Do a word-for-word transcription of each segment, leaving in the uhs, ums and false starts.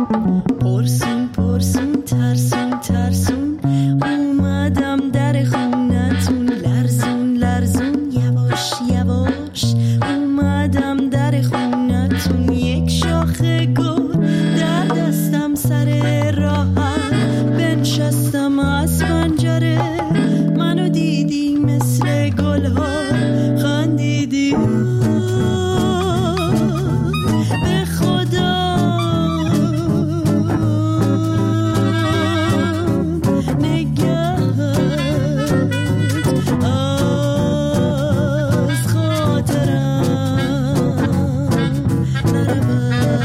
پرسون پرسون ترسون ترسون اومدم در خونتون، لرزون لرزون یواش یواش اومدم در خونتون. یک شاخه گل در دستم سر راهم، بنشستم از پنجره منو دیدی مثل گلها خندیدی. به خدا نگهت از خاطرم نرود.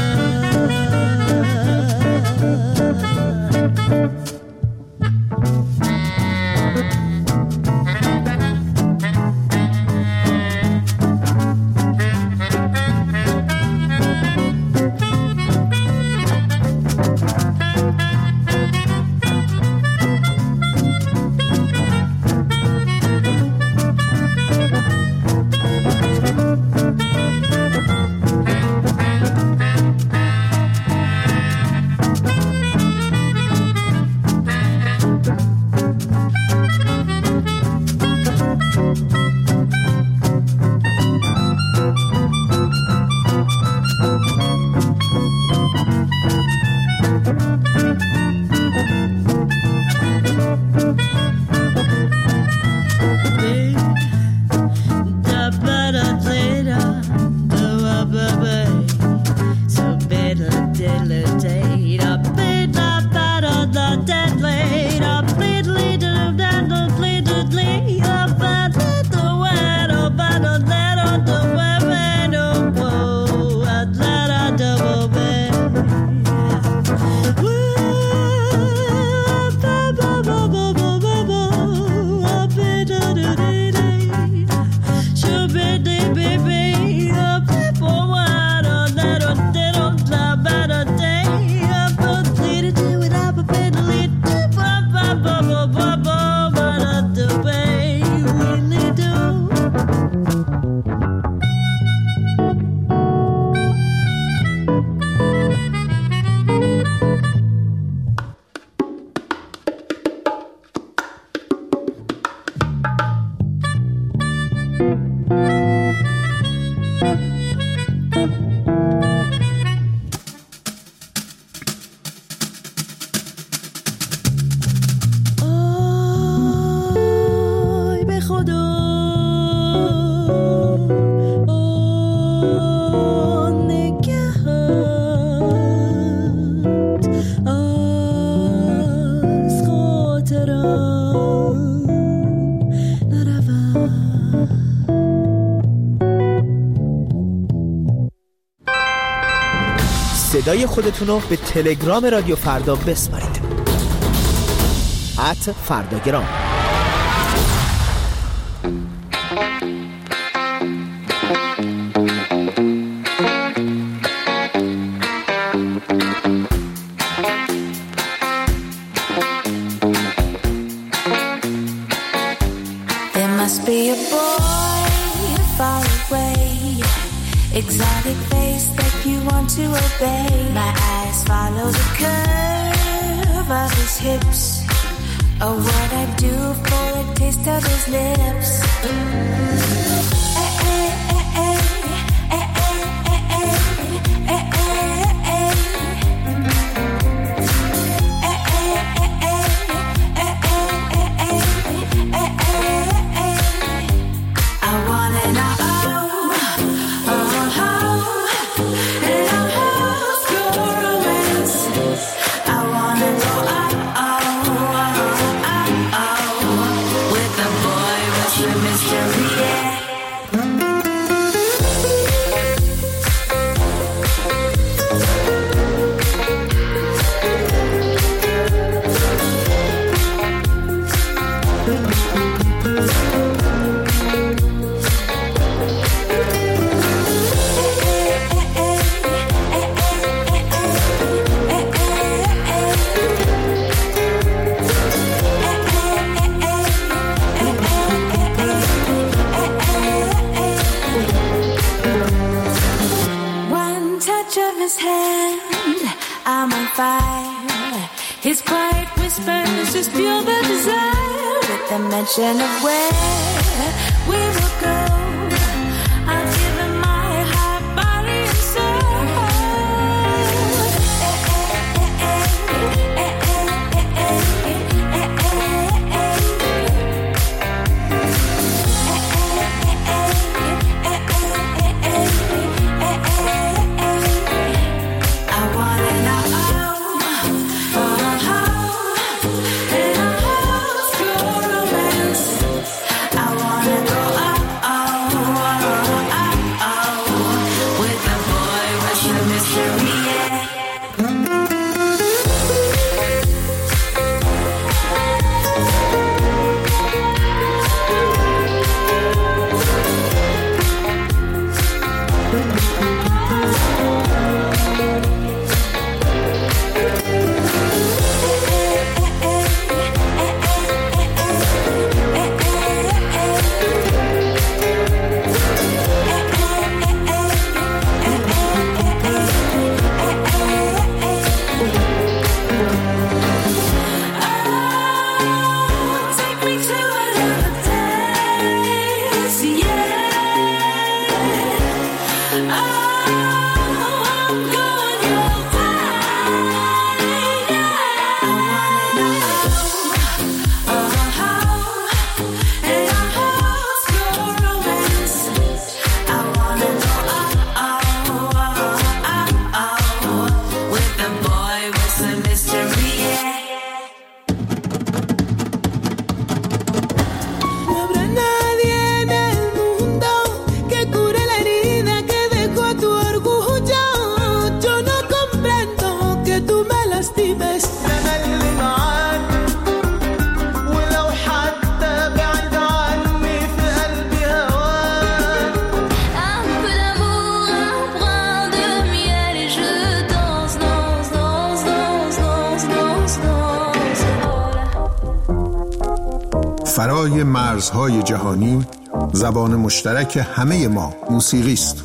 صدای خودتون رو به تلگرام رادیو فردا بسپارید. ات فرداگرام. There must be a boy far away, exotic face that you want to obey. My eyes follow the curve of his hips, or what I do for a taste of his lips. Eh, eh, eh, eh, eh, eh, eh, eh, eh, eh, eh. Mystery, yeah. fire. His quiet whispers just fuel the desire. With the mention of where we will go, I've given my heart, body and soul. فرای مرزهای جهانی زبان مشترک همه ما موسیقی است.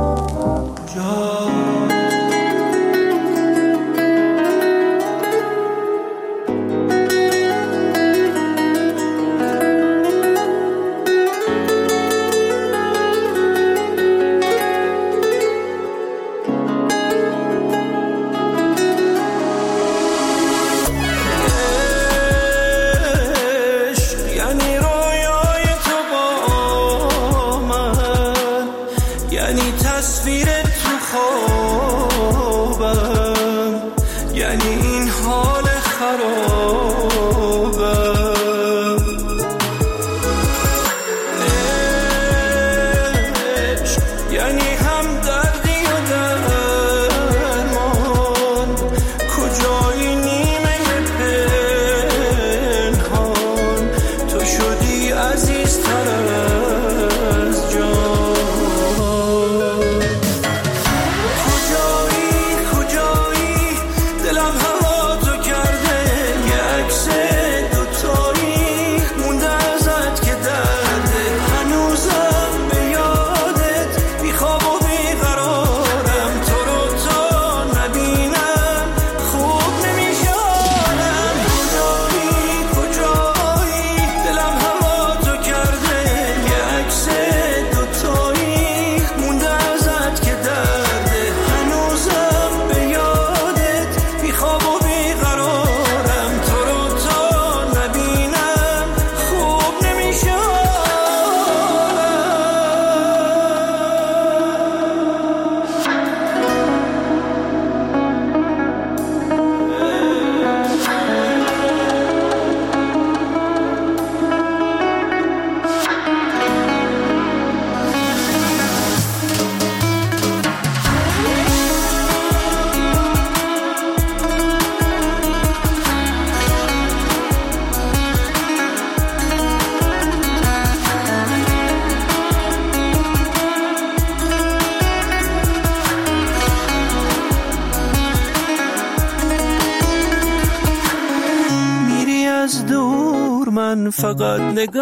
فقط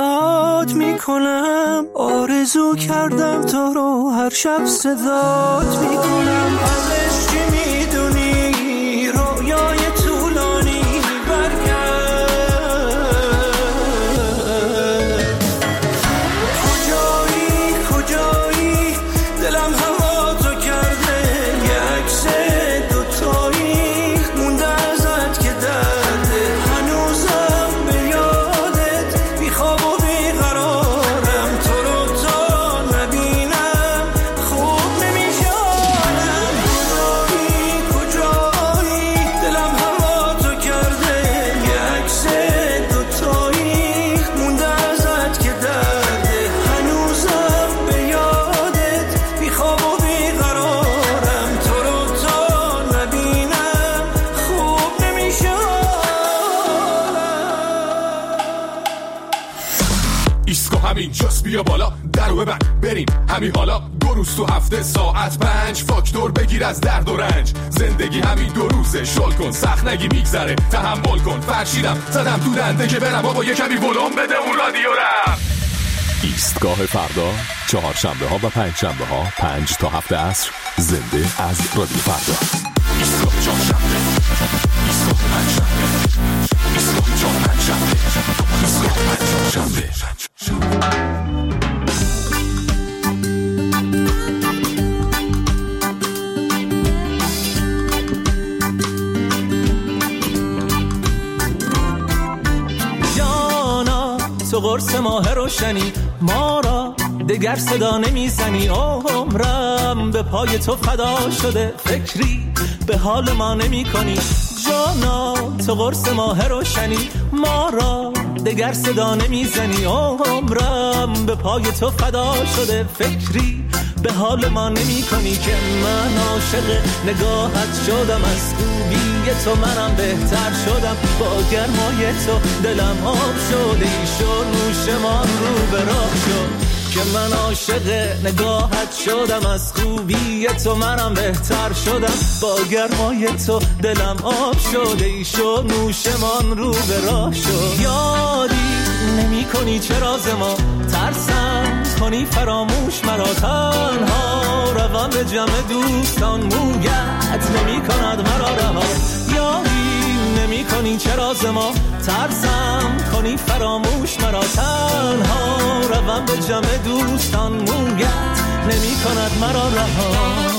نگات میکنم، آرزو کردم تو رو هر شب صدات میکنم. ازش چی میدونی؟ رویا همینجاست بیا بالا درو ببند بریم همین حالا دو روز تو هفته ساعت پنج فاکتور بگیر از درد و رنج زندگی همین دو روزه شل کن سخت نگی میگذره تحمل کن فرشیدم زدم تو دنده که برم بابا یه کمی ولوم بده اون رادیو رم. ایستگاه فردا چهارشنبه ها و پنج شنبه ها پنج تا هفت عصر زنده از رادیو فردا. ایستگاه چهارشنبه ایستگاه پنجشنبه ایستگاه چهارشنبه ایستگاه پنجشنبه. تو قرص ماه روشنی ما را دگر صدا نمیزنی عمرم به پای تو فدا شده فکری به حال ما نمی کنی جانا تو قرص ماه روشنی ما را دگر صدا نمیزنی عمرم به پای تو فدا شده فکری به حال ما نمی کنی که من عاشق نگاهت شدم از خوبی تو منم بهتر شدم با گرمای تو دلم آب شده ایشو نوشمان رو به راه شد که من عاشق نگاهت شدم از خوبی تو منم بهتر شدم با گرمای تو دلم آب شده ایشو نوشمان رو به راه شد یادی نمی کنی چه راز ما ترسم کنی فراموش مرا تنها روم به جمع دوستان مویت نمی کند مرا رها یادی نمی کنی چه راز ما ترسم کنی فراموش مرا تنها روم به جمع دوستان مویت نمی کند مرا رها.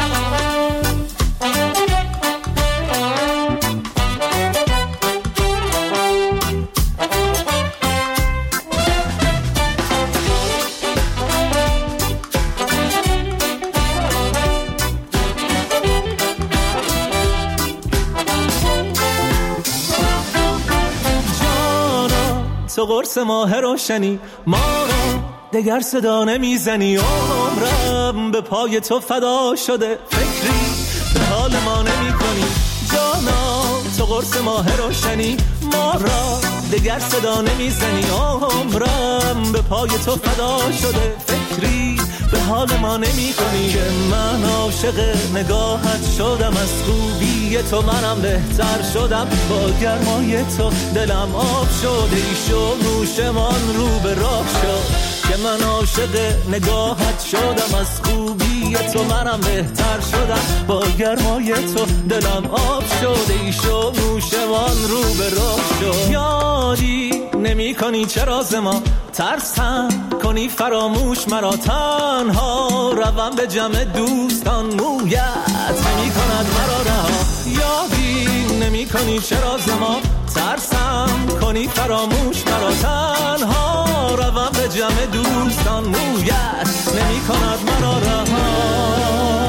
تو قرص ماه روشنی ما را دگر صدا نمیزنی عمرم به پای تو فدا شده فکری به حال ما نمی کنی جانا تو قرص ماه روشنی ما را دگر صدا نمیزنی عمرم به پای تو فدا شده فکری به حال ما نمی کنی که من عاشق نگاهت شدم از خوبی تو منم بهتر شدم با گرمای تو دلم آب شده ایشو نوشمان رو به راه شد که من عاشق نگاهت شدم از خوبی تو منم بهتر شدم با گرمای تو دلم آب شده ایشو نوشمان رو به راه شد یادی نمی کنی چه راز ما ترسم کنی فراموش مرا تنها روم به جمع دوستان مویت نمی کند مرا رها یادی نمی کنی چه راز ما ترسم کنی فراموش مرا تنها روم به جمع دوستان مویت نمی کند مرا رها.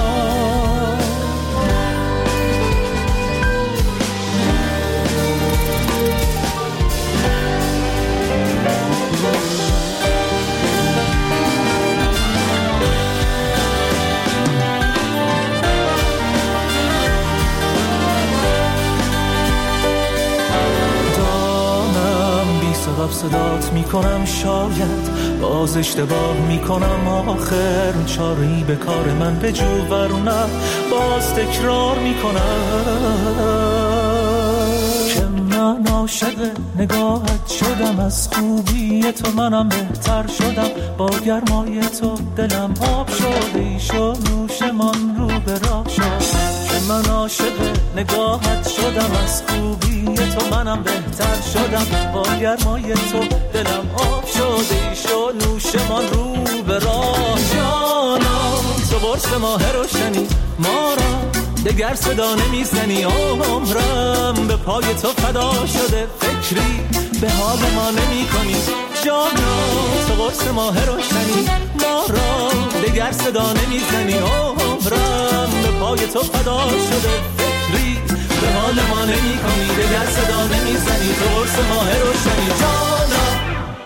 سبب صدات میکنم شاید باز اشتباه میکنم آخر چاره‌ای به کار من به جو ورونم باز تکرار میکنم که من عاشق نگاهت شدم از خوبی تو منم بهتر شدم با گرمای تو دلم آب شده ایشو نوشمان رو به راه شد من عاشق نگاهت شدم از خوبی تو منم بهتر شدم با گرمای تو دلم آب شده ایشو نوشمان رو به راه جانم تو قرص ماه روشنی ما را دگر صدا نمیزنی عمرم به پای تو فدا شده فکری به حال ما نمی کنی جانم تو قرص ماه روشنی ما را دگر صدا نمیزنی عمرم به پای تو فدا شده فکری به حال ما نمی کنی دگر صدا نمیزنی تو قرص ماه روشنی جانم.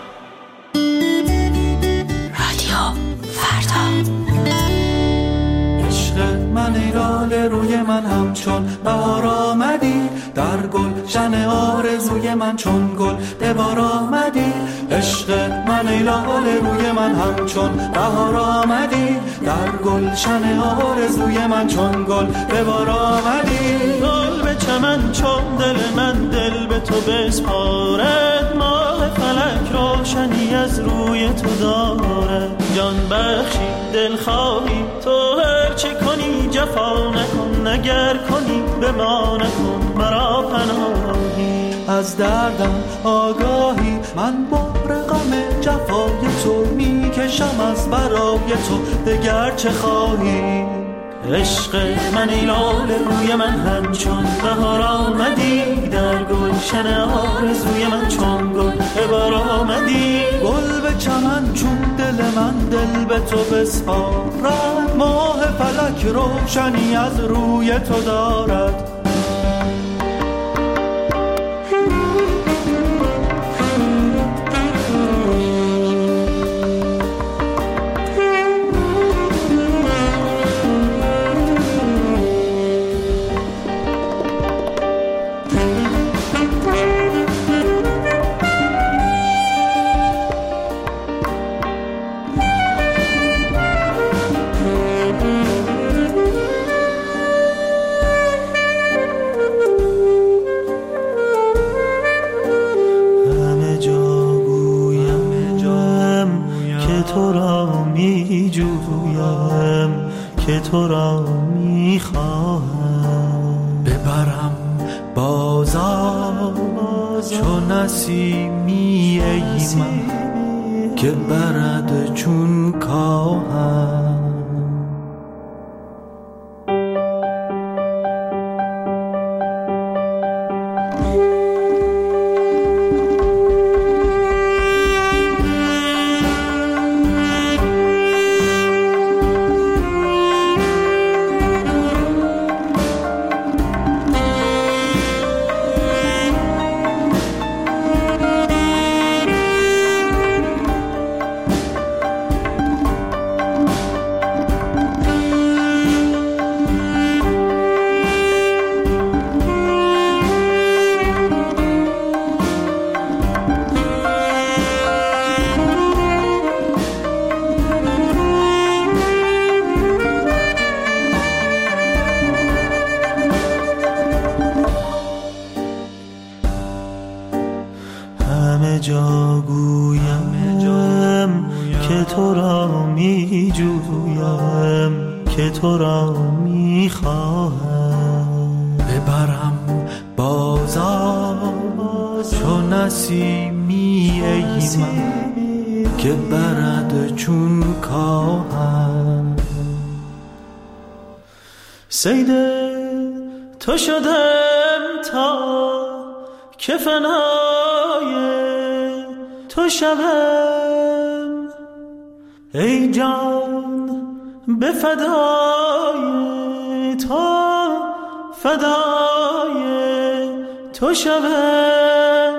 رادیو فردا عشق من ایران روی من همچون بهار آمدی در گلشن آرزوی من چون گل به بار آمدی. عشق من ای لاله روی من همچون بهار آمدی. در گلشن آرزوی من چون گل به بار آمدی. گل به چمن چون دل من دل به تو بسپارد. ماه فلک روشنی از روی تو دارد. جان بخشی دل خواهی تو هر چه کنی جفا نکن. نگر کنی به ما نکن مرا پناهی. از دردم آگاهی من بار غم جفای تو میکشم از برای تو دگر چه خواهی. عشق من ای لاله روی من همچون بهار آمدی. در گلشن آرزوی من چون گل به بار آمدی. گل به چمن چون دل من دل به تو بسپارد. ماه فلک روشنی از روی تو دارد. که تو را میخواهم. ببرم بازار چون نسیمی ای من که برد چون کاهم. تو را میخواهم. ببرم بازار چون نسیمی ای من که برد چون کاهم. صید تو شدم تا که فنای تو شوم ای جان به فدای تو فدای تو شوم.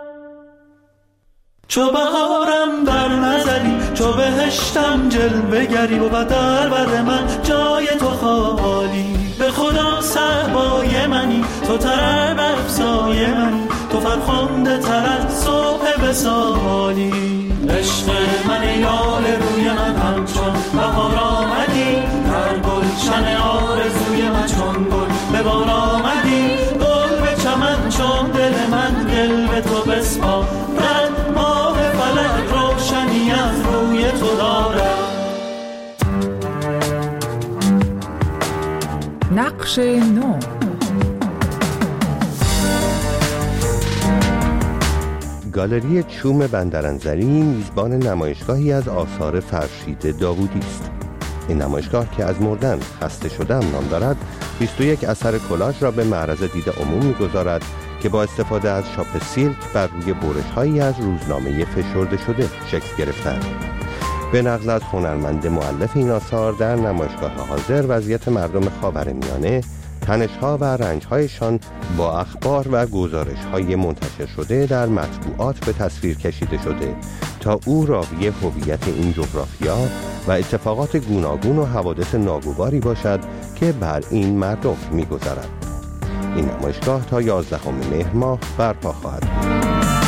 چو بهارم در نظری چو بهشتم جلوه گری و در بر من جای تو خالی. به خدا صحبای منی تو طرب افزای منی تو فرخنده تر از صبح وصالی. عشق من ای لاله روی من همچون بهار آمدی. در گلشن آرزوی من چون گل به بار آمدی. گل به چمن چون دل من دل به تو بسپارد. ماه فلک روشنی از روی تو دارد. نقش نو. گالری چوم بندرانزلی میزبان نمایشگاهی از آثار فرشید داوودی است. این نمایشگاه که از مردن خسته شدم نام دارد، بیست و یک اثر کلاژ را به معرض دید عموم می‌گذارد که با استفاده از شاپ سیلک بر روی برش‌هایی از روزنامه فشرده شده شکل گرفتند. به نقل از هنرمند مؤلف این آثار، در نمایشگاه حاضر وضعیت مردم خاورمیانه، تنش‌ها و رنج‌هایشان با اخبار و گزارش‌های منتشر شده در مطبوعات به تصویر کشیده شده تا او راوی هویت این جغرافیا و اتفاقات گوناگون و حوادث ناگواری باشد که بر این مردم می‌گذرد. این نمایشگاه تا یازدهم مهر ماه برپا خواهد بود.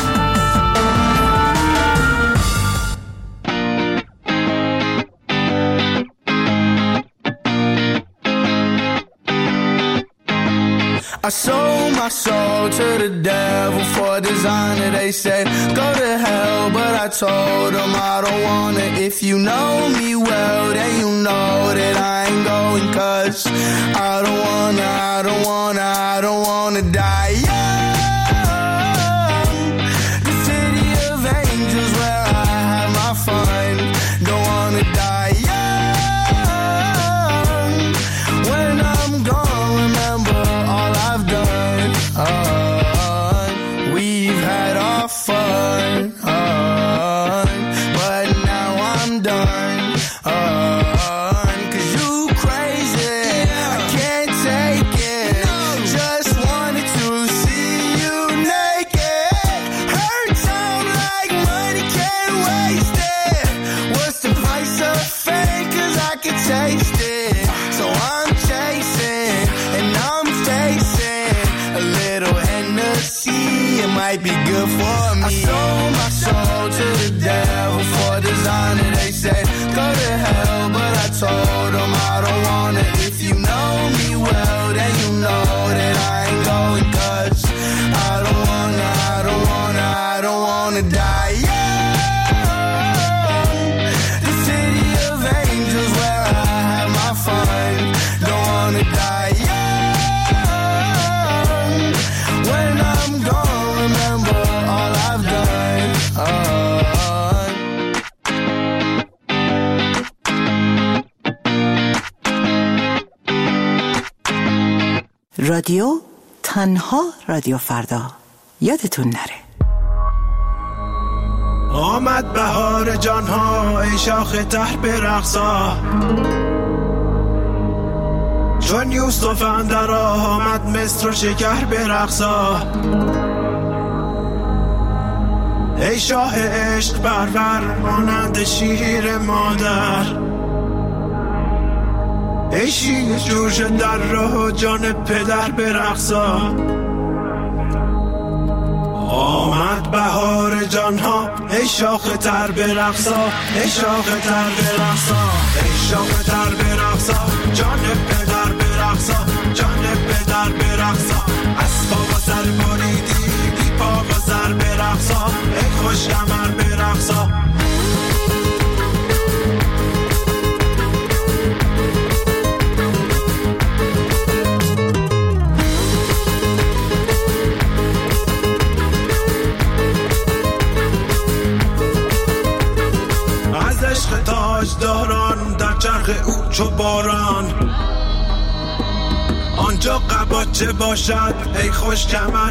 I sold my soul to the devil for designer. They said go to hell, but I told them I don't wanna. If you know me well, then you know that I ain't going. Cause I don't wanna, I don't wanna, I don't wanna die young. The city of angels where I have my fun. Don't wanna die young. When I'm gone, remember all I've done. Uh, we've had our fun, uh, but now I'm done. Uh, Cause you crazy, I can't take it. Just wanted to see you naked. Hurt sound like money, can't waste it. What's the price of fame? Cause I can taste it. So I'm chasing and I'm facing a little Hennessy. It might be good for me. I sold my soul to the devil for designer. They said go to hell, but I told them I don't wanna. If you know me well, then you know that I ain't going. Cause I don't wanna, I don't wanna, I don't wanna die young. The city of angels where I have my fun. Don't wanna die young. When I'm gone, remember all I've done. Uh, رادیو تنها رادیو فردا، یادتون نره. آمد بهار جانها ای شاخ تر برقصا، چون یوسف اندر آمد مصر و شکر برقصا. ای شاه عشق پرور مانند شیر مادر، ای شیر جوش در راه جان پدر برقصا. آمد بهار جانها ای شاخ تر برقصا، ای شاخ تر برقصا، ای شاخ تر برقصا، جان پدر برقصا، جان پدر برقصا. از پا و سر بریدی بی پا و سر برقصا، ای خوش کمر برقصا. عشق تاجداران در چرخ او چو باران، آنجا قباچه باشد ای خوش کمر